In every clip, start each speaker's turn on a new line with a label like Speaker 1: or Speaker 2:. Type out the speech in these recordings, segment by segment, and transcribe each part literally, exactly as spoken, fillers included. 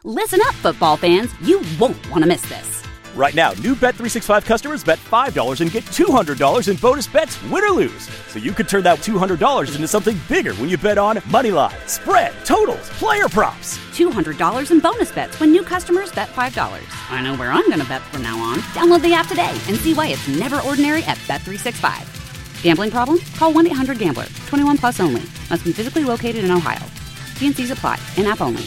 Speaker 1: Listen up, football fans. You won't want to miss this.
Speaker 2: Right now, new Bet three sixty-five customers bet five dollars and get two hundred dollars in bonus bets, win or lose. So you could turn that two hundred dollars into something bigger when you bet on money line, spread, totals, player props.
Speaker 1: two hundred dollars in bonus bets when new customers bet five dollars. I know where I'm going to bet from now on. Download the app today and see why it's never ordinary at Bet three sixty-five. Gambling problem? Call one eight hundred gambler. twenty-one plus only. Must be physically located in Ohio. T and C's apply. In-app only.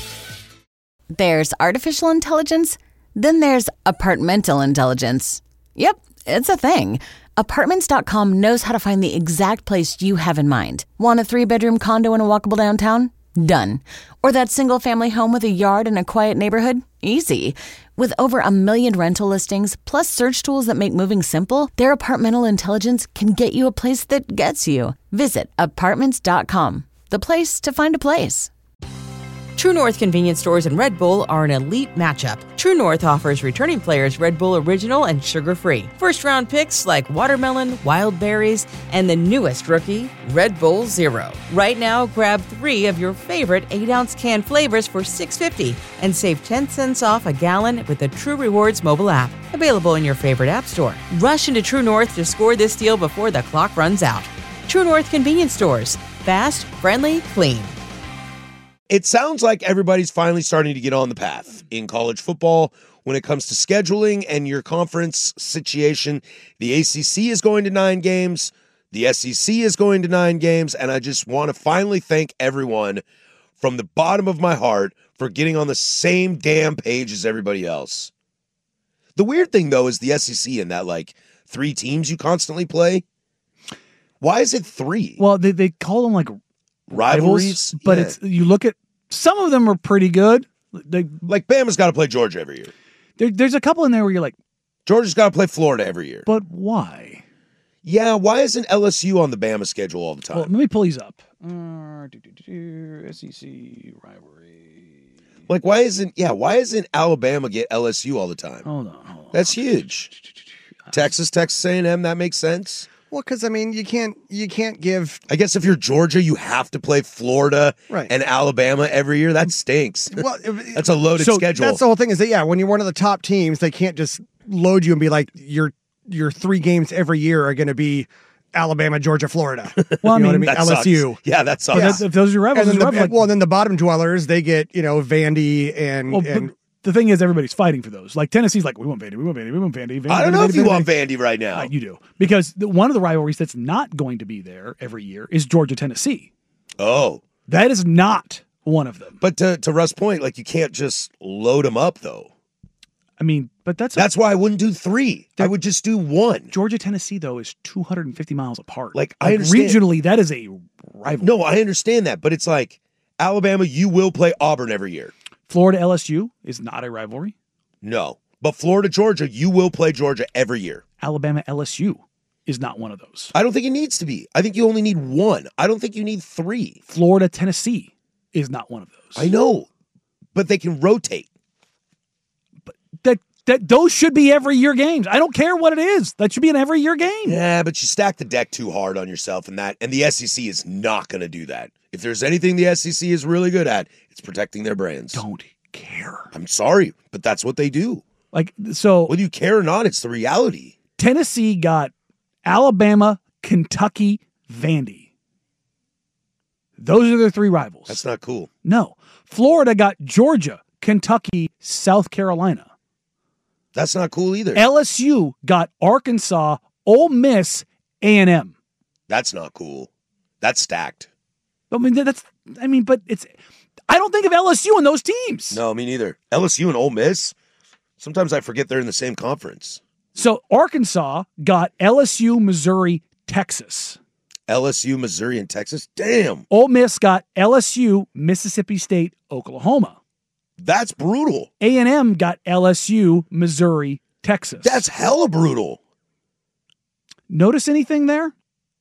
Speaker 3: There's artificial intelligence, then there's apartmental intelligence. Yep, it's a thing. Apartments dot com knows how to find the exact place you have in mind. Want a three-bedroom condo in a walkable downtown? Done. Or that single-family home with a yard in a quiet neighborhood? Easy. With over a million rental listings, plus search tools that make moving simple, their apartmental intelligence can get you a place that gets you. Visit Apartments dot com, the place to find a place.
Speaker 4: True North convenience stores and Red Bull are an elite matchup. True North offers returning players Red Bull Original and sugar-free. First-round picks like watermelon, wild berries, and the newest rookie, Red Bull Zero. Right now, grab three of your favorite eight-ounce can flavors for six dollars and fifty cents and save ten cents off a gallon with the True Rewards mobile app. Available in your favorite app store. Rush into True North to score this deal before the clock runs out. True North convenience stores. Fast, friendly, clean.
Speaker 5: It sounds like everybody's finally starting to get on the path in college football when it comes to scheduling and your conference situation. The A C C is going to nine games. The S E C is going to nine games. And I just want to finally thank everyone from the bottom of my heart for getting on the same damn page as everybody else. The weird thing, though, is the S E C and that, like, three teams you constantly play. Why is it three?
Speaker 6: Well, they, they call them, like,
Speaker 5: rivalries,
Speaker 6: but
Speaker 5: yeah.
Speaker 6: it's you look at some of them are pretty good. They,
Speaker 5: like Bama's got to play Georgia every year.
Speaker 6: There, there's a couple in there where you're like,
Speaker 5: Georgia's got to play Florida every year.
Speaker 6: But why?
Speaker 5: Yeah, why isn't L S U on the Bama schedule all the time?
Speaker 6: Well, let me pull these up. Uh, do, do, do, do, S E C rivalry.
Speaker 5: Like, why isn't yeah? Why isn't Alabama get L S U all the time?
Speaker 6: Hold on, hold on.
Speaker 5: That's huge. Texas, Texas A and M. That makes sense.
Speaker 7: Well, because I mean, you can't you can't give.
Speaker 5: I guess if you're Georgia, you have to play Florida
Speaker 7: right.
Speaker 5: and Alabama every year. That stinks.
Speaker 7: Well,
Speaker 5: that's a loaded
Speaker 7: so
Speaker 5: schedule.
Speaker 7: That's the whole thing. Is that yeah? When you're one of the top teams, they can't just load you and be like your your three games every year are going to be Alabama, Georgia, Florida.
Speaker 6: Well, I
Speaker 7: you know
Speaker 6: mean,
Speaker 7: what I mean?
Speaker 5: that
Speaker 7: L S U.
Speaker 5: Sucks. Yeah, that sucks.
Speaker 6: Yeah. If those are your rivals,
Speaker 7: and then the,
Speaker 6: rival, like,
Speaker 7: well, then the bottom dwellers they get you know Vandy and.
Speaker 6: Well,
Speaker 7: and
Speaker 6: the thing is, everybody's fighting for those. Like Tennessee's like, we want Vandy, we want Vandy, we want Vandy. Vandy
Speaker 5: I don't
Speaker 6: Vandy,
Speaker 5: know
Speaker 6: Vandy,
Speaker 5: if you
Speaker 6: Vandy,
Speaker 5: want
Speaker 6: Vandy.
Speaker 5: Vandy right now.
Speaker 6: Uh, you do. Because the, one of the rivalries that's not going to be there every year is Georgia, Tennessee.
Speaker 5: Oh.
Speaker 6: That is not one of them.
Speaker 5: But to, to Russ' point, like you can't just load them up, though.
Speaker 6: I mean, but that's...
Speaker 5: That's a, why I wouldn't do three. I would just do one.
Speaker 6: Georgia, Tennessee, though, is two hundred fifty miles apart.
Speaker 5: Like,
Speaker 6: like
Speaker 5: I understand.
Speaker 6: Regionally, that is a rivalry.
Speaker 5: No, I understand that. But it's like, Alabama, you will play Auburn every year.
Speaker 6: Florida, L S U is not a rivalry.
Speaker 5: No. But Florida, Georgia, you will play Georgia every year.
Speaker 6: Alabama, L S U is not one of those.
Speaker 5: I don't think it needs to be. I think you only need one. I don't think you need three.
Speaker 6: Florida, Tennessee is not one of those.
Speaker 5: I know. But they can rotate.
Speaker 6: But that that those should be every year games. I don't care what it is. That should be an every year game.
Speaker 5: Yeah, but you stack the deck too hard on yourself and that and the S E C is not going to do that. If there's anything the S E C is really good at, it's protecting their brands.
Speaker 6: Don't care.
Speaker 5: I'm sorry, but that's what they do.
Speaker 6: Like, so
Speaker 5: whether you care or not, it's the reality.
Speaker 6: Tennessee got Alabama, Kentucky, Vandy. Those are their three rivals.
Speaker 5: That's not cool.
Speaker 6: No. Florida got Georgia, Kentucky, South Carolina.
Speaker 5: That's not cool either.
Speaker 6: L S U got Arkansas, Ole Miss, A and M.
Speaker 5: That's not cool. That's stacked.
Speaker 6: I mean, that's, I mean, but it's, I don't think of L S U in those teams.
Speaker 5: No, me neither. L S U and Ole Miss, sometimes I forget they're in the same conference.
Speaker 6: So Arkansas got L S U, Missouri, Texas.
Speaker 5: L S U, Missouri, and Texas? Damn.
Speaker 6: Ole Miss got L S U, Mississippi State, Oklahoma.
Speaker 5: That's brutal.
Speaker 6: A and M got L S U, Missouri, Texas.
Speaker 5: That's hella brutal.
Speaker 6: Notice anything there?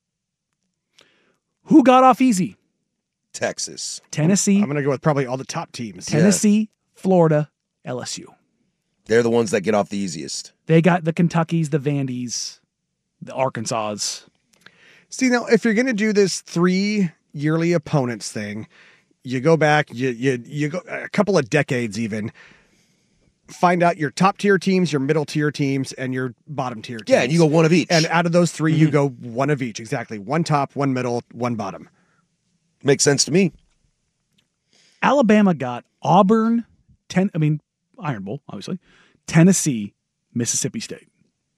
Speaker 6: Who got off easy?
Speaker 5: Texas.
Speaker 6: Tennessee.
Speaker 7: I'm going to go with probably all the top teams.
Speaker 6: Tennessee, yeah. Florida, L S U.
Speaker 5: They're the ones that get off the easiest.
Speaker 6: They got the Kentuckys, the Vandys, the Arkansas.
Speaker 7: See, now, if you're going to do this three yearly opponents thing, you go back, you you you go a couple of decades even. Find out your top tier teams, your middle tier teams, and your bottom tier teams.
Speaker 5: Yeah, and you go one of each.
Speaker 7: And out of those three,
Speaker 5: mm-hmm.
Speaker 7: you go one of each. Exactly. One top, one middle, one bottom.
Speaker 5: Makes sense to me.
Speaker 6: Alabama got Auburn, ten. I mean, Iron Bowl, obviously. Tennessee, Mississippi State.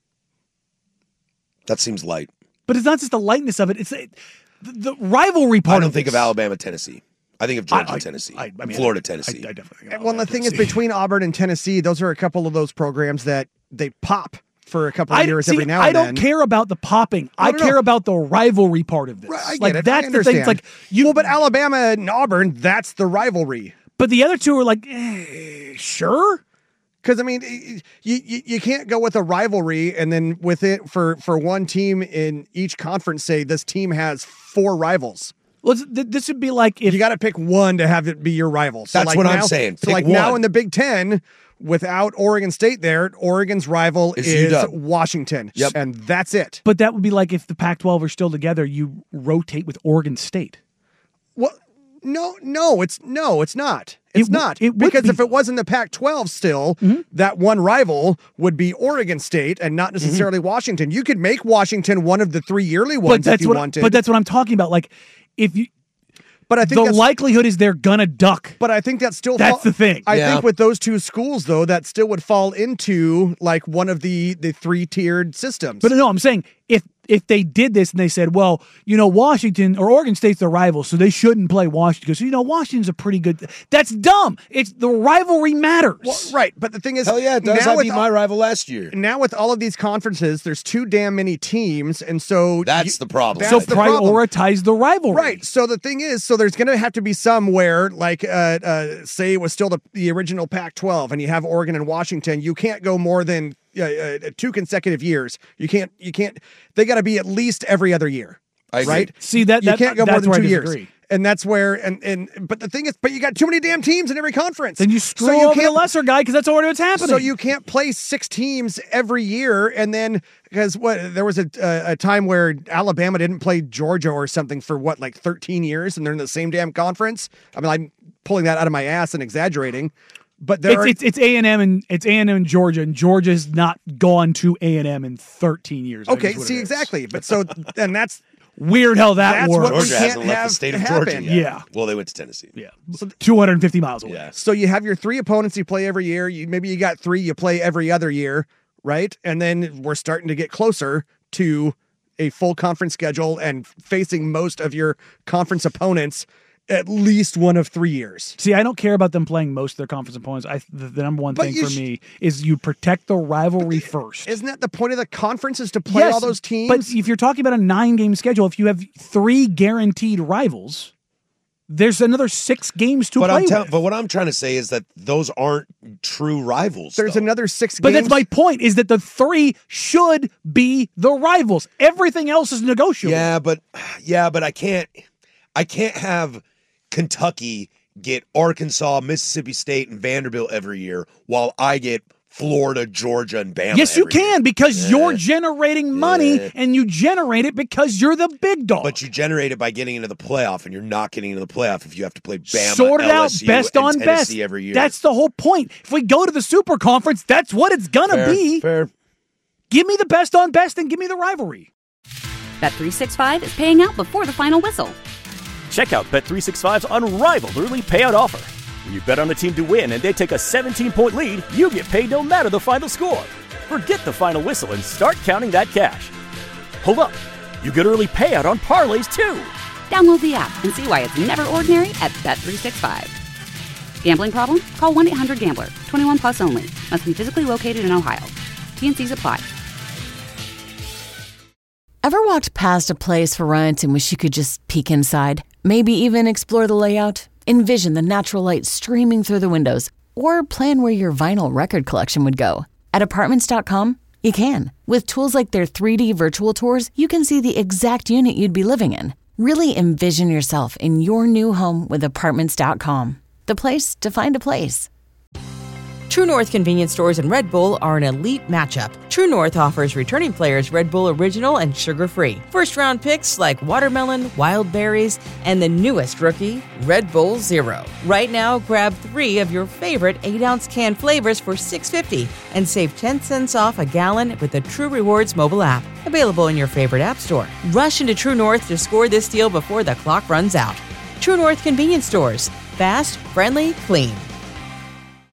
Speaker 5: That seems light.
Speaker 6: But it's not just the lightness of it. It's the, the rivalry part.
Speaker 5: I don't
Speaker 6: of
Speaker 5: think
Speaker 6: this.
Speaker 5: of Alabama, Tennessee. I think of Georgia,
Speaker 6: I, I,
Speaker 5: Tennessee,
Speaker 6: I, I mean,
Speaker 5: Florida,
Speaker 6: I,
Speaker 5: Tennessee.
Speaker 6: I, I definitely think of
Speaker 7: Well, the thing is, between Auburn and Tennessee, those are a couple of those programs that they pop for a couple of
Speaker 6: I,
Speaker 7: years
Speaker 6: see,
Speaker 7: every now
Speaker 6: I
Speaker 7: and then.
Speaker 6: I don't care about the popping.
Speaker 7: No,
Speaker 6: I
Speaker 7: no, no.
Speaker 6: care about the rivalry part of this.
Speaker 7: Right, I get
Speaker 6: like
Speaker 7: it.
Speaker 6: that's
Speaker 7: I
Speaker 6: the thing. It's like you.
Speaker 7: Well, but Alabama and Auburn, that's the rivalry.
Speaker 6: But the other two are like, eh, sure.
Speaker 7: Because I mean, you, you you can't go with a rivalry and then with it for for one team in each conference say this team has four rivals.
Speaker 6: Well, this would be like if
Speaker 7: you got to pick one to have it be your rival. So
Speaker 5: That's
Speaker 7: like
Speaker 5: what
Speaker 7: now,
Speaker 5: I'm saying.
Speaker 7: So
Speaker 5: Pick
Speaker 7: like
Speaker 5: one.
Speaker 7: now in the Big Ten, without Oregon State there, Oregon's rival
Speaker 5: It's
Speaker 7: is
Speaker 5: U W.
Speaker 7: Washington.
Speaker 5: Yep.
Speaker 7: And that's it.
Speaker 6: But that would be like if the Pac twelve are still together, you rotate with Oregon State.
Speaker 7: Well, no, no, it's no, it's not. It's
Speaker 6: It w-
Speaker 7: not.
Speaker 6: it would
Speaker 7: because
Speaker 6: be.
Speaker 7: if it was in the Pac twelve still,
Speaker 6: Mm-hmm.
Speaker 7: that one rival would be Oregon State and not necessarily
Speaker 6: Mm-hmm.
Speaker 7: Washington. You could make Washington one of the three yearly ones
Speaker 6: But that's
Speaker 7: if you
Speaker 6: what.
Speaker 7: wanted.
Speaker 6: But that's what I'm talking about. Like if you.
Speaker 7: But I think
Speaker 6: the
Speaker 7: that's,
Speaker 6: likelihood is they're gonna duck.
Speaker 7: But I think that still
Speaker 6: That's the thing.
Speaker 7: I
Speaker 5: Yeah.
Speaker 7: think with those two schools though, that still would fall into like one of the the three tiered systems.
Speaker 6: But no, I'm saying if if they did this and they said, well, you know, Washington or Oregon State's their rival, so they shouldn't play Washington because you know Washington's a pretty good. That's dumb. It's the rivalry matters.
Speaker 7: Well, right, but the thing is,
Speaker 5: Hell yeah, it does.
Speaker 7: now
Speaker 5: I
Speaker 7: with
Speaker 5: beat
Speaker 7: all-
Speaker 5: my rival last year.
Speaker 7: now with all of these conferences, there's too damn many teams, and so
Speaker 5: That's
Speaker 7: you-
Speaker 5: the problem.
Speaker 7: that's
Speaker 6: so
Speaker 7: the problem.
Speaker 6: prioritize the rivalry.
Speaker 7: Right. So the thing is, so there's going to have to be somewhere, like, uh, uh, say it was still the, the original Pac twelve, and you have Oregon and Washington. You can't go more than uh, uh, two consecutive years. You can't. You can't. They got to be at least every other year.
Speaker 5: I agree.
Speaker 7: right?
Speaker 6: See, that-
Speaker 7: you
Speaker 6: that-
Speaker 7: can't go more
Speaker 6: that's
Speaker 7: than
Speaker 6: where I
Speaker 7: two years.
Speaker 6: disagree.
Speaker 7: And that's where, and and but the thing is, but you got too many damn teams in every conference.
Speaker 6: Then you
Speaker 7: So
Speaker 6: screw over the
Speaker 7: can't-
Speaker 6: lesser guy because that's already what's happening.
Speaker 7: So you can't play six teams every year, and then because what there was a, a a time where Alabama didn't play Georgia or something for what like thirteen years, and they're in the same damn conference. I mean, I'm pulling that out of my ass and exaggerating, but there
Speaker 6: it's
Speaker 7: are,
Speaker 6: it's it's A and M and it's A and M and Georgia, and Georgia's not gone to A and M in thirteen years. I think
Speaker 7: okay.
Speaker 6: is what
Speaker 7: See
Speaker 6: it is.
Speaker 7: exactly, but so and that's
Speaker 6: Weird how that
Speaker 7: That's what
Speaker 6: works.
Speaker 7: we
Speaker 5: Georgia
Speaker 7: can't
Speaker 5: hasn't left
Speaker 7: have
Speaker 5: the state of
Speaker 7: happen.
Speaker 5: Georgia yet.
Speaker 6: Yeah.
Speaker 5: Well, they went to Tennessee.
Speaker 6: Yeah, two hundred fifty miles away.
Speaker 5: Yeah.
Speaker 7: so you have your three opponents you play every year. You maybe you got three you play every other year, right? And then we're starting to get closer to a full conference schedule and facing most of your conference opponents at least one of three years.
Speaker 6: See, I don't care about them playing most of their conference opponents. I the, the number one
Speaker 7: But
Speaker 6: thing
Speaker 7: you
Speaker 6: for
Speaker 7: sh-
Speaker 6: me is you protect the rivalry first.
Speaker 7: Isn't that the point of the conference is to play
Speaker 6: Yes,
Speaker 7: all those teams?
Speaker 6: But if you're talking about a nine-game schedule, if you have three guaranteed rivals, there's another six games to
Speaker 5: But
Speaker 6: play
Speaker 5: I'm tell-
Speaker 6: with.
Speaker 5: but what I'm trying to say is that those aren't true rivals.
Speaker 7: There's
Speaker 5: though.
Speaker 7: another six
Speaker 6: But
Speaker 7: games.
Speaker 6: that's my point, is that the three should be the rivals. Everything else is negotiable.
Speaker 5: Yeah, but yeah, but I can't I can't have Kentucky get Arkansas, Mississippi State, and Vanderbilt every year while I get Florida, Georgia, and Bama.
Speaker 6: Yes, you
Speaker 5: every year.
Speaker 6: can, because
Speaker 5: Yeah.
Speaker 6: you're generating money,
Speaker 5: Yeah.
Speaker 6: and you generate it because you're the big dog.
Speaker 5: But you generate it by getting into the playoff, and you're not getting into the playoff if you have to play Bama,
Speaker 6: Sort it
Speaker 5: L
Speaker 6: out
Speaker 5: S U,
Speaker 6: best
Speaker 5: and
Speaker 6: on
Speaker 5: Tennessee
Speaker 6: best.
Speaker 5: every year.
Speaker 6: That's the whole point. If we go to the super conference, that's what it's gonna
Speaker 5: fair,
Speaker 6: be.
Speaker 5: fair.
Speaker 6: Give me the best on best and give me the rivalry.
Speaker 1: Bet three sixty-five is paying out before the final whistle.
Speaker 2: Check out Bet three sixty-five's unrivaled early payout offer. When you bet on a team to win and they take a seventeen-point lead, you get paid no matter the final score. Forget the final whistle and start counting that cash. Hold up. You get early payout on parlays, too.
Speaker 1: Download the app and see why it's never ordinary at Bet three sixty-five. Gambling problem? Call one eight hundred gambler. twenty-one plus only. Must be physically located in Ohio. T N Cs apply.
Speaker 3: Ever walked past a place for rent and wish you could just peek inside? Maybe even explore the layout? Envision the natural light streaming through the windows? Or plan where your vinyl record collection would go? At Apartments dot com, you can. With tools like their three D virtual tours, you can see the exact unit you'd be living in. Really envision yourself in your new home with Apartments dot com. The place to find a place.
Speaker 4: True North Convenience Stores and Red Bull are an elite matchup. True North offers returning players Red Bull Original and sugar-free. First-round picks like watermelon, wild berries, and the newest rookie, Red Bull Zero. Right now, grab three of your favorite eight ounce can flavors for six dollars and fifty cents and save ten cents off a gallon with the True Rewards mobile app. Available in your favorite app store. Rush into True North to score this deal before the clock runs out. True North Convenience Stores. Fast, friendly, clean.